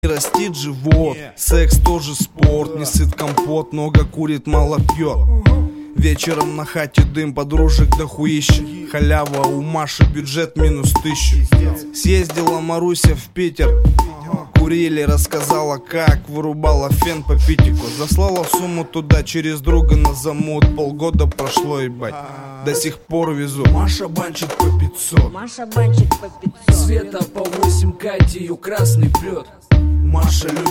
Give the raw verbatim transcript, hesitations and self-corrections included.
растит живот. Секс тоже спорт, не сыт компот, много курит, мало пьет. Вечером на хате дым, подружек дохуища. Халява, у Маши бюджет минус тысячу. Съездила Маруся в Питер, курили, рассказала, как вырубала фен по питику. Заслала сумму туда через друга на замут. Полгода прошло, ебать, до сих пор везу. Маша банчит по пятьсот. Маша банчит по пятьсот. Света по восемь, Катя ее красный плет. Маша любит